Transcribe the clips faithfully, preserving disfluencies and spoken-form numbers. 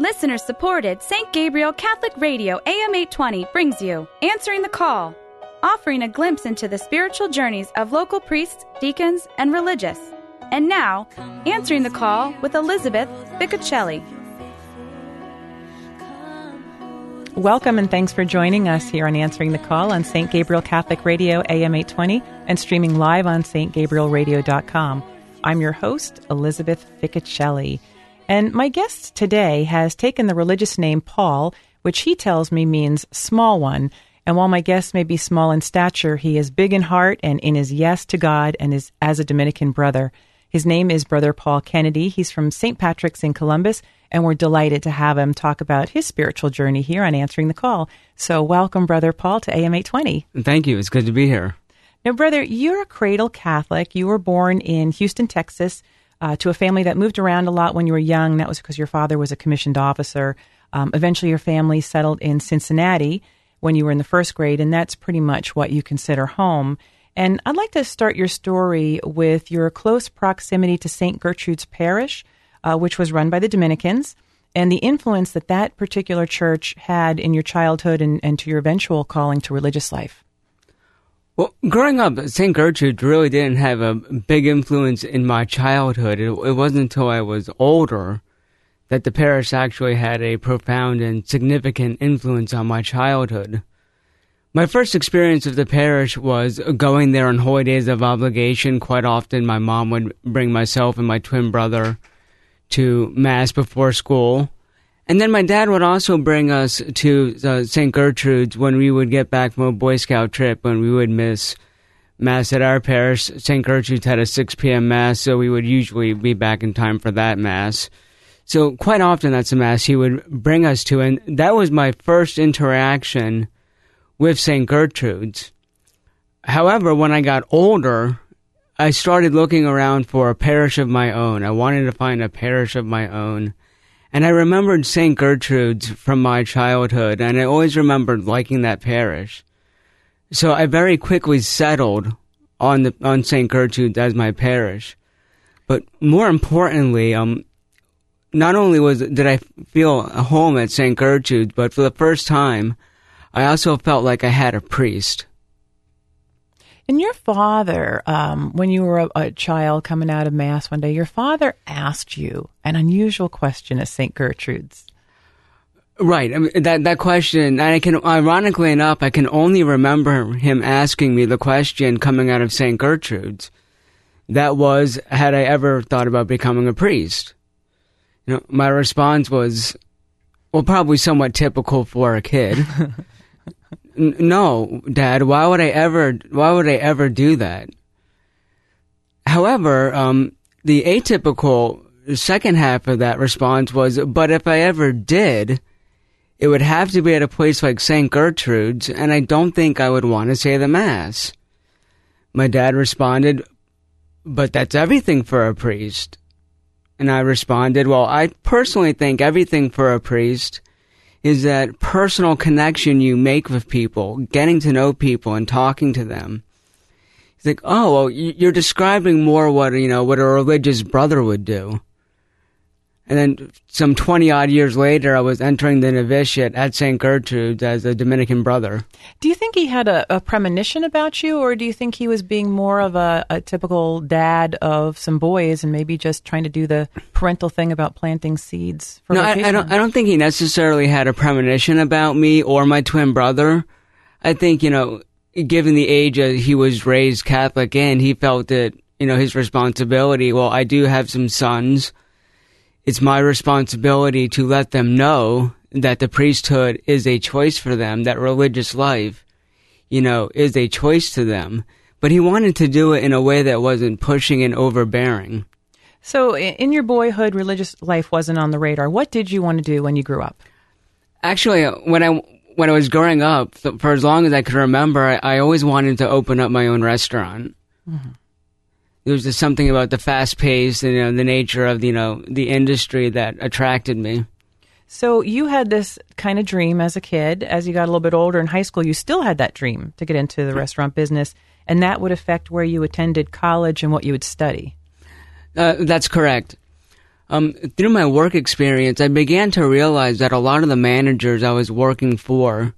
Listener-supported Saint Gabriel Catholic Radio A M eight twenty brings you Answering the Call, offering a glimpse into the spiritual journeys of local priests, deacons, and religious. And now, Answering the Call with Elizabeth Ficocelli. Welcome and thanks for joining us here on Answering the Call on Saint Gabriel Catholic Radio A M eight twenty and streaming live on s t gabriel radio dot com. I'm your host, Elizabeth Ficocelli. And my guest today has taken the religious name Paul, which he tells me means small one. And while my guest may be small in stature, he is big in heart and in his yes to God and is as a Dominican brother. His name is Brother Paul Kennedy. He's from Saint Patrick's in Columbus, and we're delighted to have him talk about his spiritual journey here on Answering the Call. So welcome, Brother Paul, to A M eight twenty. Thank you. It's good to be here. Now, brother, you're a cradle Catholic. You were born in Houston, Texas, Uh, to a family that moved around a lot when you were young. That was because your father was a commissioned officer. Um, eventually, your family settled in Cincinnati when you were in the first grade, and that's pretty much what you consider home. And I'd like to start your story with your close proximity to Saint Gertrude's Parish, uh, which was run by the Dominicans, and the influence that that particular church had in your childhood and, and to your eventual calling to religious life. Well, growing up, Saint Gertrude really didn't have a big influence in my childhood. It, it wasn't until I was older that the parish actually had a profound and significant influence on my childhood. My first experience of the parish was going there on holy days of obligation. Quite often, my mom would bring myself and my twin brother to Mass before school. And then my dad would also bring us to uh, Saint Gertrude's when we would get back from a Boy Scout trip, when we would miss Mass at our parish. Saint Gertrude's had a six p.m. Mass, so we would usually be back in time for that Mass. So quite often that's a Mass he would bring us to, and that was my first interaction with Saint Gertrude's. However, when I got older, I started looking around for a parish of my own. I wanted to find a parish of my own. And I remembered Saint Gertrude's from my childhood, and I always remembered liking that parish. So I very quickly settled on the on Saint Gertrude's as my parish. But more importantly, um, not only was did I feel a home at Saint Gertrude's, but for the first time, I also felt like I had a priest. And your father, um, when you were a, a child coming out of Mass one day, your father asked you an unusual question at Saint Gertrude's. Right. I mean, that that question, and I can, ironically enough, I can only remember him asking me the question coming out of Saint Gertrude's. That was, had I ever thought about becoming a priest? You know, my response was, well, probably somewhat typical for a kid. No, Dad, why would I ever, why would I ever do that? However, um, the atypical second half of that response was, but if I ever did, it would have to be at a place like Saint Gertrude's, and I don't think I would want to say the Mass. My dad responded, but that's everything for a priest. And I responded, well, I personally think everything for a priest is that personal connection you make with people, getting to know people and talking to them. He's like, oh, well, you're describing more what, you know, what a religious brother would do. And then some twenty-odd years later, I was entering the novitiate at Saint Gertrude's as a Dominican brother. Do you think he had a, a premonition about you, or do you think he was being more of a, a typical dad of some boys and maybe just trying to do the parental thing about planting seeds for No, I, I don't I don't think he necessarily had a premonition about me or my twin brother. I think, you know, given the age that he was raised Catholic in, he felt that, you know, his responsibility, well, I do have some sons. It's my responsibility to let them know that the priesthood is a choice for them, that religious life, you know, is a choice to them. But he wanted to do it in a way that wasn't pushing and overbearing. So in your boyhood, religious life wasn't on the radar. What did you want to do when you grew up? Actually, when I when I was growing up, for as long as I could remember, I, I always wanted to open up my own restaurant. Mm-hmm. There was just something about the fast pace and, you know, the nature of, you know, the industry that attracted me. So you had this kind of dream as a kid. As you got a little bit older in high school, you still had that dream to get into the restaurant business, and that would affect where you attended college and what you would study. Uh, that's correct. Um, through my work experience, I began to realize that a lot of the managers I was working for,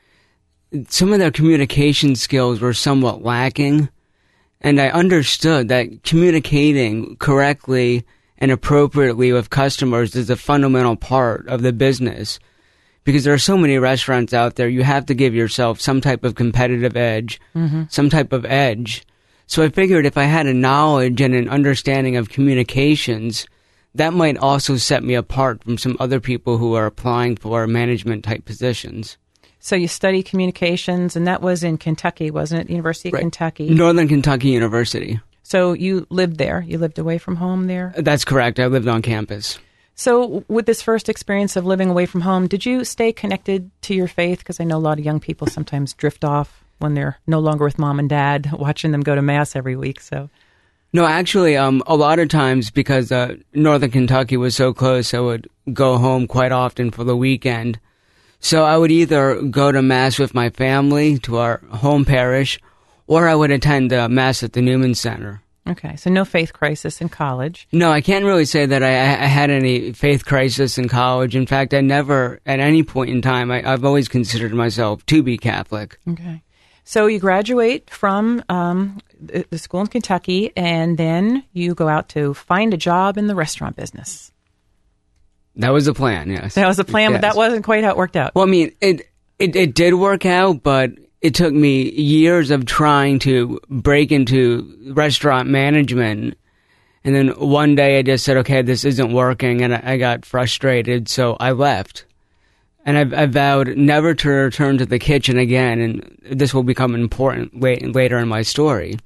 some of their communication skills were somewhat lacking. And I understood that communicating correctly and appropriately with customers is a fundamental part of the business. Because there are so many restaurants out there, you have to give yourself some type of competitive edge, mm-hmm. some type of edge. So I figured if I had a knowledge and an understanding of communications, that might also set me apart from some other people who are applying for management-type positions. So you studied communications, and that was in Kentucky, wasn't it? University of Right. Kentucky. Northern Kentucky University. So you lived there. You lived away from home there? That's correct. I lived on campus. So with this first experience of living away from home, did you stay connected to your faith? Because I know a lot of young people sometimes drift off when they're no longer with mom and dad, watching them go to Mass every week. So, No, actually, um, a lot of times because uh, Northern Kentucky was so close, I would go home quite often for the weekend. So I would either go to Mass with my family to our home parish, or I would attend uh, Mass at the Newman Center. Okay, so no faith crisis in college. No, I can't really say that I, I had any faith crisis in college. In fact, I never, at any point in time, I, I've always considered myself to be Catholic. Okay. So you graduate from um, the, the school in Kentucky, and then you go out to find a job in the restaurant business. That was the plan, yes. That was the plan, yes. But that wasn't quite how it worked out. Well, I mean, it, it, it did work out, but it took me years of trying to break into restaurant management. And then one day I just said, okay, this isn't working. And I, I got frustrated, so I left. And I've, I vowed never to return to the kitchen again. And this will become important late, later in my story.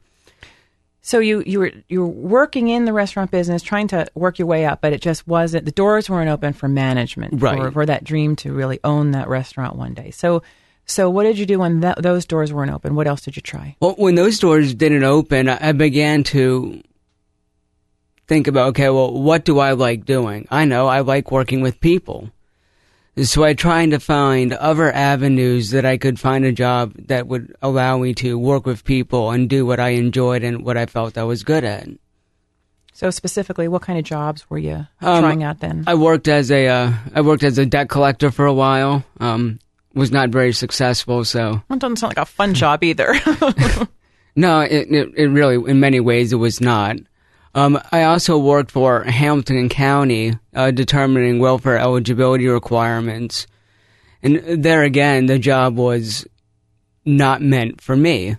So you, you were you were working in the restaurant business, trying to work your way up, but it just wasn't, the doors weren't open for management, right. for, for that dream to really own that restaurant one day. So So what did you do when that, those doors weren't open? What else did you try? Well, when those doors didn't open, I began to think about, okay, well, what do I like doing? I know I like working with people. So I tried to find other avenues that I could find a job that would allow me to work with people and do what I enjoyed and what I felt I was good at. So specifically, what kind of jobs were you Um, trying out then? I worked as a uh, I worked as a debt collector for a while. Um, was not very successful, so That doesn't sound like a fun job either. no, it, it it really in many ways it was not. Um, I also worked for Hamilton County, uh, determining welfare eligibility requirements, and there again, the job was not meant for me.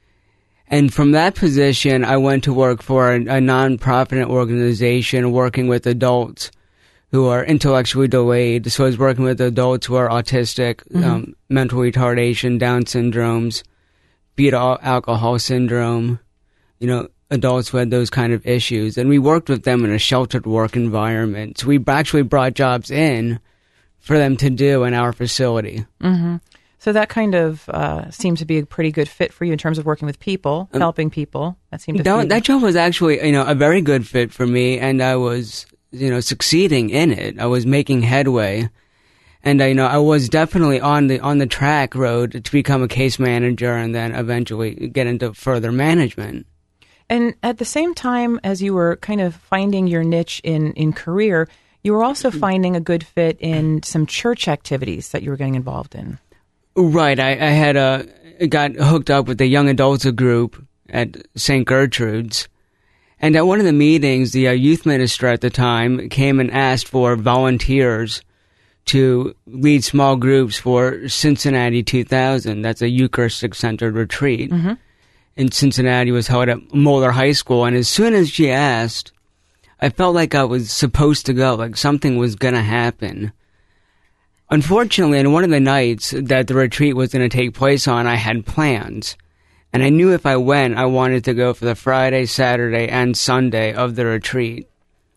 And from that position, I went to work for a, a non-profit organization working with adults who are intellectually delayed. So I was working with adults who are autistic, mm-hmm. um, mental retardation, Down syndromes, fetal alcohol syndrome, you know, adults who had those kind of issues. And we worked with them in a sheltered work environment. So we actually brought jobs in for them to do in our facility. Mm-hmm. So that kind of uh, seems to be a pretty good fit for you in terms of working with people, um, helping people. That seemed to that, that job was actually, you know, a very good fit for me, and I was, you know, succeeding in it. I was making headway, and I, you know, I was definitely on the on the track road to become a case manager, and then eventually get into further management. And at the same time as you were kind of finding your niche in, in career, you were also finding a good fit in some church activities that you were getting involved in. Right. I, I had uh, got hooked up with the young adults group at Saint Gertrude's. And at one of the meetings, the uh, youth minister at the time came and asked for volunteers to lead small groups for Cincinnati two thousand. That's a Eucharistic-centered retreat. Mm-hmm. In Cincinnati was held at Moeller High School. And as soon as she asked, I felt like I was supposed to go, like something was going to happen. Unfortunately, on one of the nights that the retreat was going to take place on, I had plans. And I knew if I went, I wanted to go for the Friday, Saturday, and Sunday of the retreat.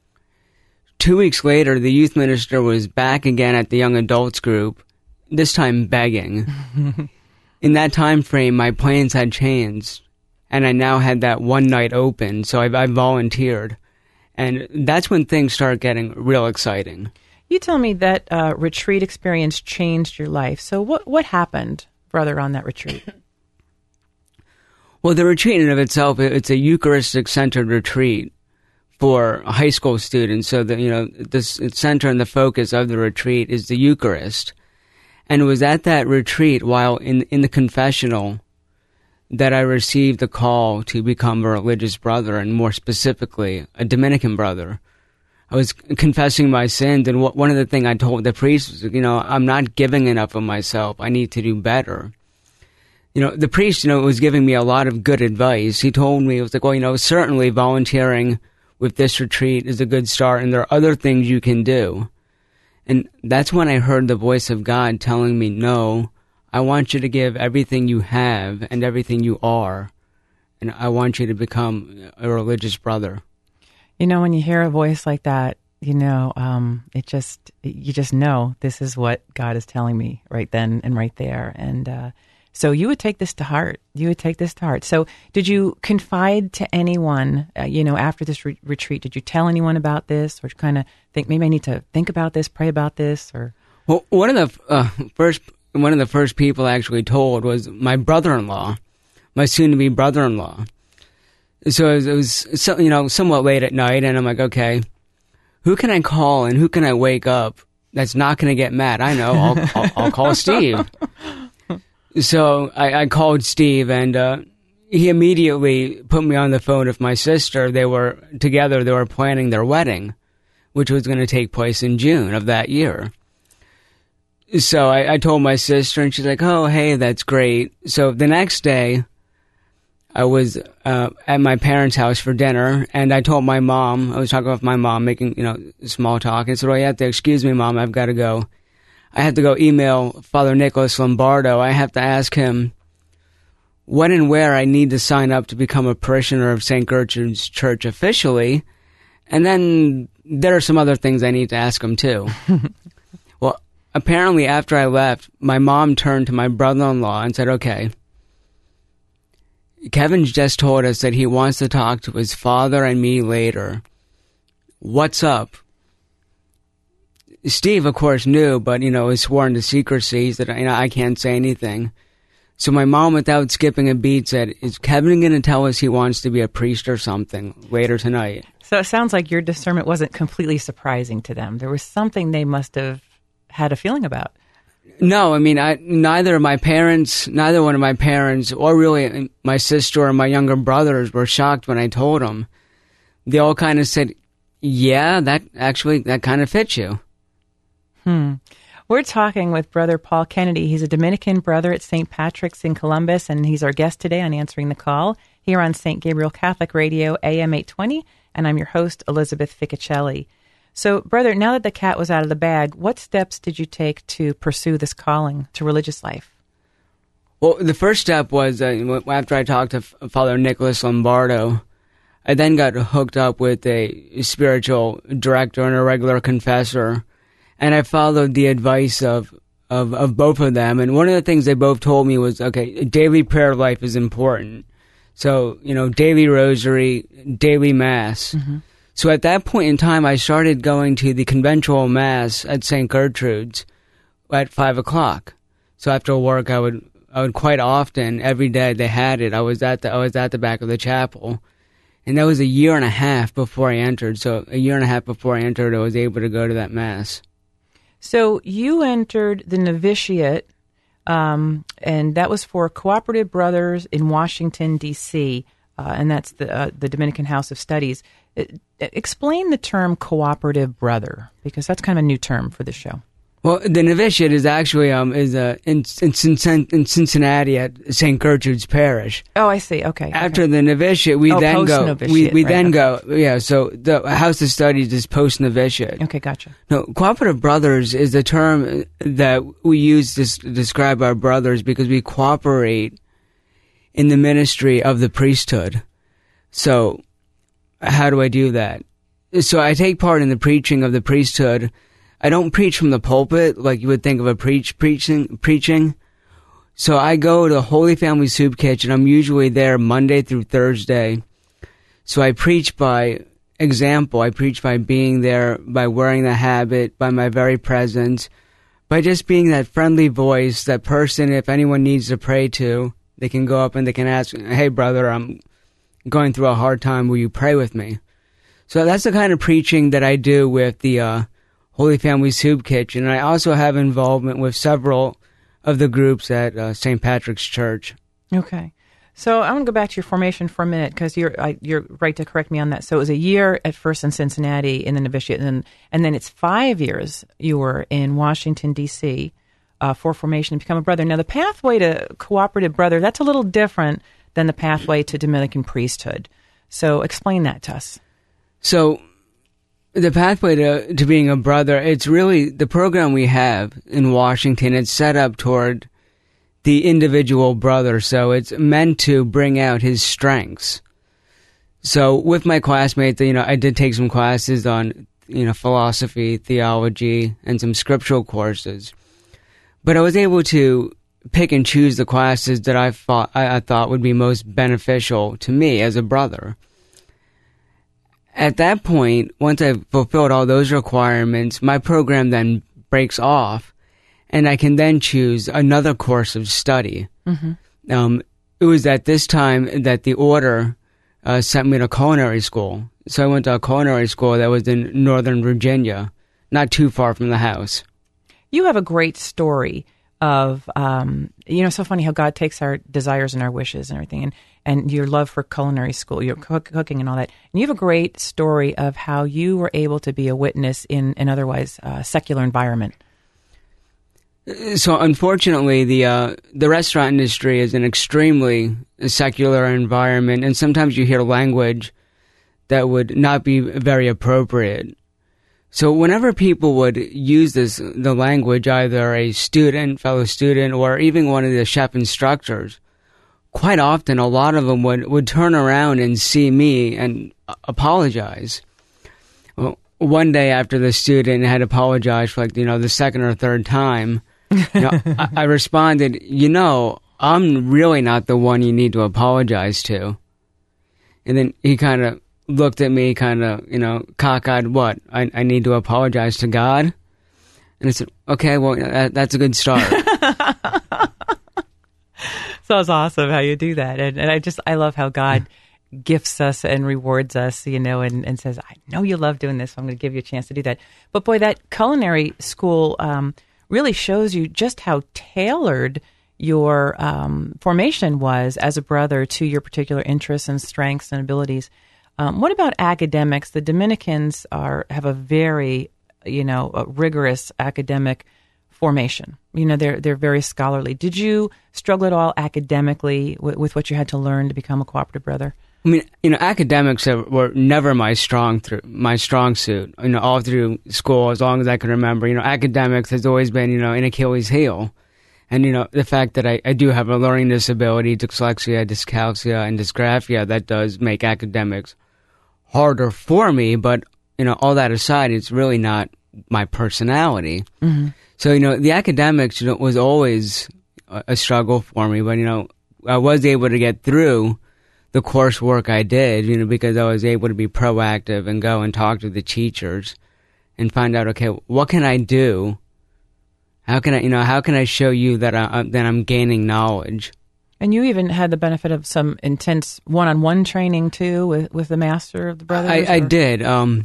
Two weeks later, the youth minister was back again at the young adults group, this time begging. In that time frame, my plans had changed, and I now had that one night open, so I, I volunteered. And that's when things started getting real exciting. You tell me that uh, retreat experience changed your life. So what what happened, brother, on that retreat? Well, the retreat in and of itself, it's a Eucharistic-centered retreat for high school students. So that, you know, the center and the focus of the retreat is the Eucharist. And it was at that retreat, while in in the confessional, that I received the call to become a religious brother, and more specifically, a Dominican brother. I was confessing my sins, and what, one of the things I told the priest was, you know, I'm not giving enough of myself. I need to do better. You know, the priest, you know, was giving me a lot of good advice. He told me, it was like, well, you know, certainly volunteering with this retreat is a good start, and there are other things you can do. And that's when I heard the voice of God telling me, no, I want you to give everything you have and everything you are, and I want you to become a religious brother. You know, when you hear a voice like that, you know, um, it just, you just know this is what God is telling me right then and right there. And uh, so you would take this to heart. You would take this to heart. So did you confide to anyone, uh, you know, after this re- retreat? Did you tell anyone about this, or kind of think, maybe I need to think about this, pray about this? Or Well, one of the uh, first, one of the first people I actually told was my brother-in-law, my soon-to-be brother-in-law. So it was, it was so, you know, somewhat late at night, and I'm like, okay, who can I call and who can I wake up that's not going to get mad? I know, I'll, I'll, I'll call Steve. So I, I called Steve, and uh, he immediately put me on the phone with my sister. They were together, they were planning their wedding, which was going to take place in June of that year. So I, I told my sister, and she's like, oh, hey, that's great. So the next day, I was uh, at my parents' house for dinner, and I told my mom, I was talking with my mom, making, you know, small talk, and I said, oh, you have to excuse me, Mom, I've got to go. I have to go email Father Nicholas Lombardo. I have to ask him when and where I need to sign up to become a parishioner of Saint Gertrude's Church officially, and then there are some other things I need to ask him, too. Well, apparently after I left, my mom turned to my brother-in-law and said, okay, Kevin's just told us that he wants to talk to his father and me later. What's up? Steve, of course, knew, but, you know, was sworn to secrecy, that, you know, I can't say anything. So my mom, without skipping a beat, said, is Kevin going to tell us he wants to be a priest or something later tonight? So it sounds like your discernment wasn't completely surprising to them. There was something they must have had a feeling about. No, I mean, I, neither of my parents, neither one of my parents, or really my sister or my younger brothers were shocked when I told them. They all kind of said, yeah, that actually, that kind of fits you. Hmm. We're talking with Brother Paul Kennedy. He's a Dominican brother at Saint Patrick's in Columbus, and he's our guest today on Answering the Call here on Saint Gabriel Catholic Radio, A M eight twenty, and I'm your host, Elizabeth Ficcicelli. So, brother, now that the cat was out of the bag, what steps did you take to pursue this calling to religious life? Well, the first step was uh, after I talked to Father Nicholas Lombardo, I then got hooked up with a spiritual director and a regular confessor, and I followed the advice of, of, of both of them. And one of the things they both told me was, okay, daily prayer life is important. So, you know, daily rosary, daily mass. Mm-hmm. So at that point in time, I started going to the conventual mass at Saint Gertrude's at five o'clock. So after work, I would I would quite often, every day they had it, I was at the I was at the back of the chapel. And that was a year and a half before I entered. So a year and a half before I entered, I was able to go to that mass. So you entered the novitiate, um, and that was for Cooperative Brothers in Washington, D C, uh, and that's the uh, the Dominican House of Studies. It, explain the term cooperative brother, because that's kind of a new term for the show. Well, the novitiate is actually um is uh, in, in in Cincinnati at Saint Gertrude's Parish. Oh, I see. Okay. After okay. the novitiate, we oh, then go. We we right, then okay. go. Yeah. So the House of Studies is post novitiate. Okay, gotcha. No, cooperative brothers is a term that we use to describe our brothers because we cooperate in the ministry of the priesthood. So, how do I do that? So I take part in the preaching of the priesthood. I don't preach from the pulpit like you would think of a preach preaching preaching. So I go to Holy Family Soup Kitchen. I'm usually there Monday through Thursday. So I preach by example. I preach by being there, by wearing the habit, by my very presence, by just being that friendly voice, that person, if anyone needs to pray to, they can go up and they can ask, hey brother, I'm going through a hard time, will you pray with me? So that's the kind of preaching that I do with the uh, Holy Family Soup Kitchen. And I also have involvement with several of the groups at uh, Saint Patrick's Church. Okay. So I want to go back to your formation for a minute, because you're I, you're right to correct me on that. So it was a year at first in Cincinnati, in the novitiate, and then, and then it's five years you were in Washington, D C, uh, for formation to become a brother. Now, the pathway to cooperative brother, that's a little different than the pathway to Dominican priesthood. So explain that to us. So the pathway to, to being a brother, it's really the program we have in Washington. It's set up toward the individual brother, so it's meant to bring out his strengths. So with my classmates, you know, I did take some classes on, you know, philosophy, theology, and some scriptural courses. But I was able to pick and choose the classes that I thought, I, I thought would be most beneficial to me as a brother. At that point, once I've fulfilled all those requirements, my program then breaks off, and I can then choose another course of study. Mm-hmm. Um, it was at this time that the order uh, sent me to culinary school. So I went to a culinary school that was in Northern Virginia, not too far from the house. You have a great story of, um, you know, so funny how God takes our desires and our wishes and everything, and, and your love for culinary school, your cook, cooking and all that. And you have a great story of how you were able to be a witness in an otherwise uh, secular environment. So unfortunately, the uh, the restaurant industry is an extremely secular environment, and sometimes you hear language that would not be very appropriate. So whenever people would use this the language, either a student, fellow student, or even one of the chef instructors, quite often a lot of them would, would turn around and see me and apologize. Well, one day after the student had apologized for, like, you know, the second or third time, you know, I, I responded, you know, I'm really not the one you need to apologize to. And then he kind of looked at me, kind of, you know, cockeyed, what? I, I need to apologize to God? And I said, okay, well, that, that's a good start. So it's awesome how you do that. And, and I just, I love how God gifts us and rewards us, you know, and, and says, I know you love doing this, so I'm going to give you a chance to do that. But boy, that culinary school um, really shows you just how tailored your um, formation was as a brother to your particular interests and strengths and abilities. Um, what about academics? The Dominicans are have a very, you know, a rigorous academic formation. You know, they're they're very scholarly. Did you struggle at all academically with, with what you had to learn to become a cooperative brother? I mean, you know, academics were never my strong through my strong suit. You know, all through school, as long as I can remember, you know, academics has always been, you know, an Achilles heel. And, you know, the fact that I, I do have a learning disability, dyslexia, dyscalculia, and dysgraphia, that does make academics harder for me. But, you know, all that aside, it's really not my personality. Mm-hmm. So, you know, the academics, you know, was always a, a struggle for me. But, you know, I was able to get through the coursework I did, you know, because I was able to be proactive and go and talk to the teachers and find out, okay, what can I do? How can I, you know, how can I show you that I, that I'm gaining knowledge? And you even had the benefit of some intense one-on-one training too with, with the master of the brothers? I, I did. Um,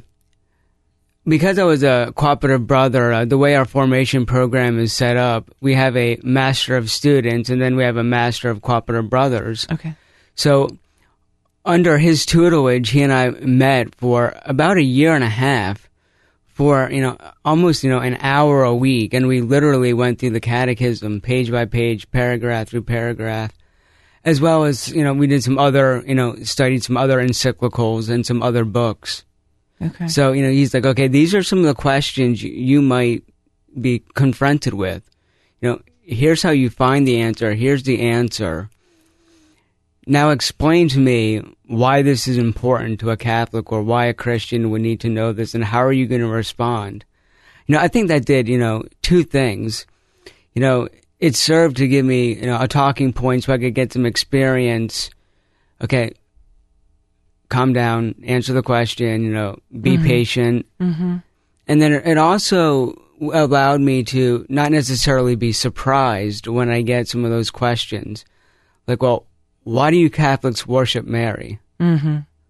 because I was a cooperative brother, uh, the way our formation program is set up, we have a master of students and then we have a master of cooperative brothers. Okay. So under his tutelage, he and I met for about a year and a half for, you know, almost, you know, an hour a week. And we literally went through the catechism page by page, paragraph through paragraph, as well as, you know, we did some other, you know, studied some other encyclicals and some other books. Okay. So, you know, he's like, okay, these are some of the questions you, you might be confronted with. You know, here's how you find the answer. Here's the answer. Now explain to me why this is important to a Catholic or why a Christian would need to know this and how are you going to respond? You know, I think that did, you know, two things. You know, it served to give me, you know, a talking point so I could get some experience. Okay, calm down, answer the question, you know, be mm-hmm. patient. Mm-hmm. And then it also allowed me to not necessarily be surprised when I get some of those questions. Like, well, why do you Catholics worship Mary? Mm-hmm.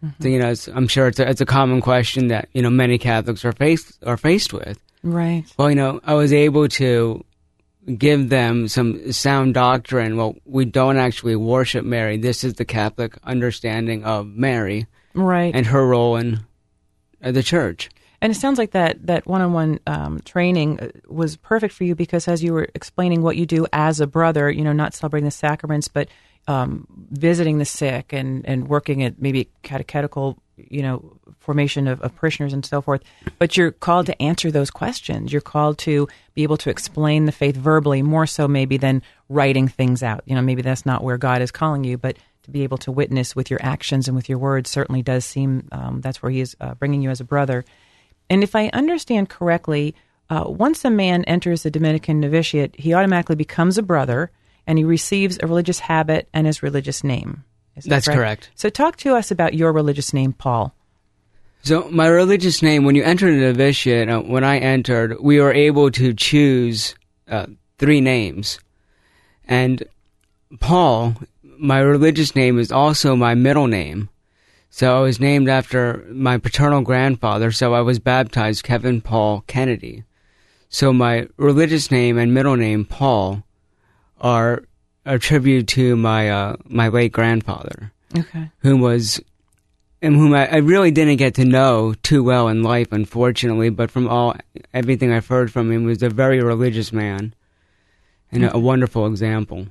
Mm-hmm. So, you know, it's, I'm sure it's a, it's a common question that, you know, many Catholics are faced are faced with. Right. Well, you know, I was able to give them some sound doctrine. Well, we don't actually worship Mary. This is the Catholic understanding of Mary. Right. And her role in uh, the church. And it sounds like that that one-on-one um, training was perfect for you because as you were explaining what you do as a brother, you know, not celebrating the sacraments, but um, visiting the sick and, and working at maybe catechetical, you know, formation of, of parishioners and so forth. But you're called to answer those questions. You're called to be able to explain the faith verbally, more so maybe than writing things out. You know, maybe that's not where God is calling you, but to be able to witness with your actions and with your words certainly does seem um, that's where he is uh, bringing you as a brother. And if I understand correctly, uh, once a man enters the Dominican novitiate, he automatically becomes a brother, and he receives a religious habit and his religious name. Is that That's correct? correct. So talk to us about your religious name, Paul. So my religious name, when you enter the novitiate, uh, when I entered, we were able to choose uh, three names. And Paul, my religious name, is also my middle name. So I was named after my paternal grandfather, so I was baptized Kevin Paul Kennedy. So my religious name and middle name, Paul, are a tribute to my uh, my late grandfather, okay, whom was, and whom I, I really didn't get to know too well in life, unfortunately. But from all everything I've heard from him, was a very religious man and okay. a, a wonderful example.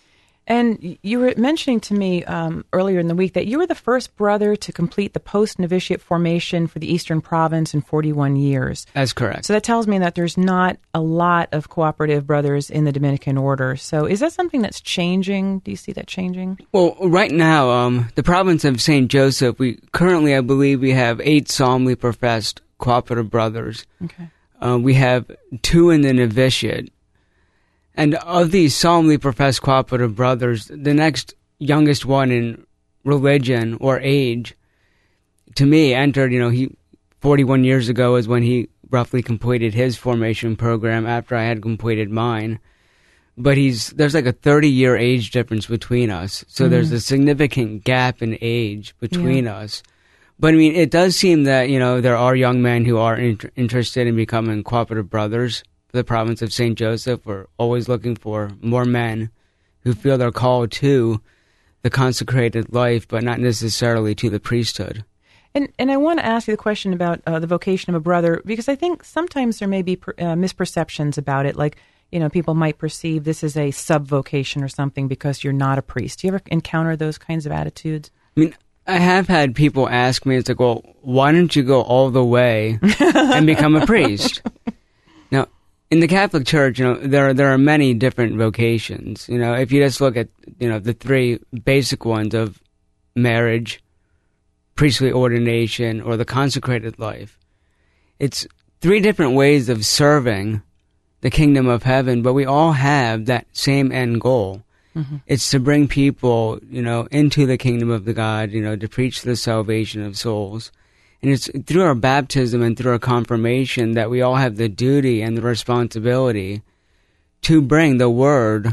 And you were mentioning to me um, earlier in the week that you were the first brother to complete the post-novitiate formation for the Eastern Province in forty-one years. That's correct. So that tells me that there's not a lot of cooperative brothers in the Dominican order. So is that something that's changing? Do you see that changing? Well, right now, um, the province of Saint Joseph, we currently, I believe, we have eight solemnly professed cooperative brothers. Okay. Uh, we have two in the novitiate. And of these solemnly professed cooperative brothers, the next youngest one in religion or age, to me, entered, you know, he forty-one years ago is when he roughly completed his formation program after I had completed mine. But he's there's like a thirty-year age difference between us. So mm-hmm. there's a significant gap in age between yeah. us. But, I mean, it does seem that, you know, there are young men who are in- interested in becoming cooperative brothers. The province of Saint Joseph. We're always looking for more men who feel they're called to the consecrated life, but not necessarily to the priesthood. And and I want to ask you the question about uh, the vocation of a brother, because I think sometimes there may be per, uh, misperceptions about it. Like, you know, people might perceive this as a sub-vocation or something because you're not a priest. Do you ever encounter those kinds of attitudes? I mean, I have had people ask me, it's like, well, why don't you go all the way and become a priest? Now, in the Catholic Church, you know, there are, there are many different vocations. You know, if you just look at, you know, the three basic ones of marriage, priestly ordination, or the consecrated life, it's three different ways of serving the kingdom of heaven, but we all have that same end goal. Mm-hmm. It's to bring people, you know, into the kingdom of the God, you know, to preach the salvation of souls. And it's through our baptism and through our confirmation that we all have the duty and the responsibility to bring the word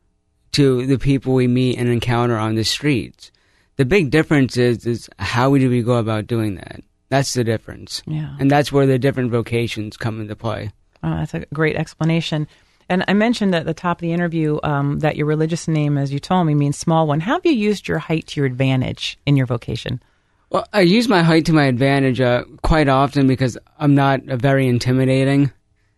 to the people we meet and encounter on the streets. The big difference is, is how do we go about doing that? That's the difference. Yeah. And that's where the different vocations come into play. Oh, that's a great explanation. And I mentioned at the top of the interview um, that your religious name, as you told me, means small one. How have you used your height to your advantage in your vocation? Well, I use my height to my advantage uh, quite often because I'm not uh, very intimidating.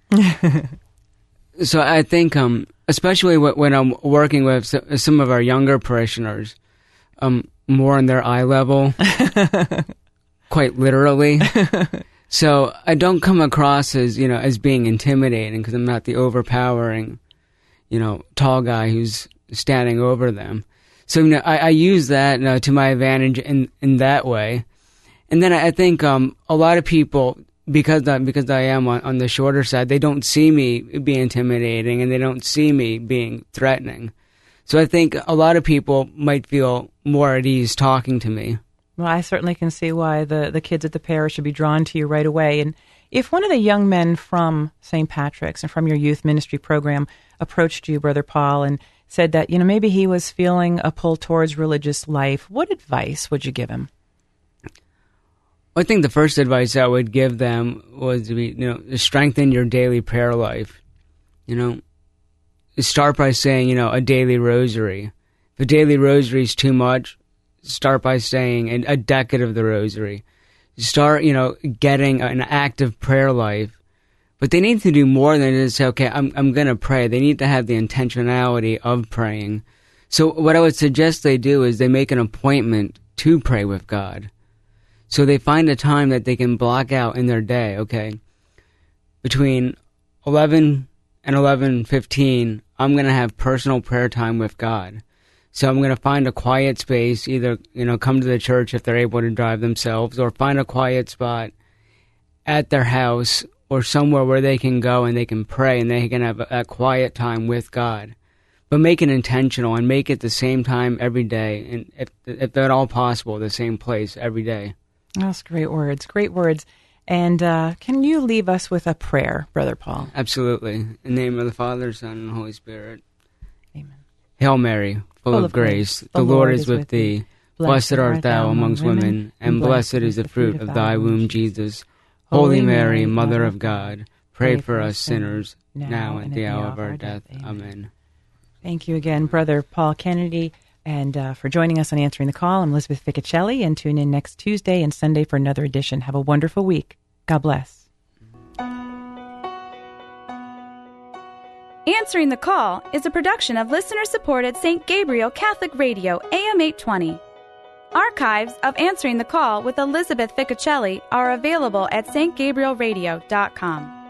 So I think, um, especially w- when I'm working with s- some of our younger parishioners, um, more on their eye level, quite literally. So I don't come across as, you know, as being intimidating because I'm not the overpowering, you know, tall guy who's standing over them. So you know, I, I use that you know, to my advantage in, in that way. And then I, I think um, a lot of people, because I, because I am on, on the shorter side, they don't see me being intimidating and they don't see me being threatening. So I think a lot of people might feel more at ease talking to me. Well, I certainly can see why the, the kids at the parish should be drawn to you right away. And if one of the young men from Saint Patrick's and from your youth ministry program approached you, Brother Paul, and said that, you know, maybe he was feeling a pull towards religious life, what advice would you give him? I think the first advice I would give them was to be, you know, to strengthen your daily prayer life. You know, start by saying, you know, a daily rosary. If a daily rosary is too much, start by saying a decade of the rosary. Start, you know, getting an active prayer life. But they need to do more than just say, okay, I'm I'm going to pray. They need to have the intentionality of praying. So what I would suggest they do is they make an appointment to pray with God. So they find a time that they can block out in their day, okay? Between eleven and eleven fifteen, I'm going to have personal prayer time with God. So I'm going to find a quiet space, either, you know, come to the church if they're able to drive themselves, or find a quiet spot at their house or somewhere where they can go and they can pray and they can have a, a quiet time with God. But make it intentional and make it the same time every day, and if, if at all possible, the same place every day. That's great words, great words. And uh, can you leave us with a prayer, Brother Paul? Absolutely. In the name of the Father, Son, and Holy Spirit. Amen. Hail Mary, full, full of grace, grace. The, the Lord is with thee. thee. Blessed art thou amongst women, and blessed is the fruit of thy womb, Jesus. Holy Mary, Mother of God, pray for us sinners, now and at the hour of our death. Amen. Thank you again, Brother Paul Kennedy, and uh, for joining us on Answering the Call. I'm Elizabeth Ficocelli, and tune in next Tuesday and Sunday for another edition. Have a wonderful week. God bless. Answering the Call is a production of listener-supported Saint Gabriel Catholic Radio, A M eight twenty. Archives of Answering the Call with Elizabeth Ficocelli are available at s t gabriel radio dot com.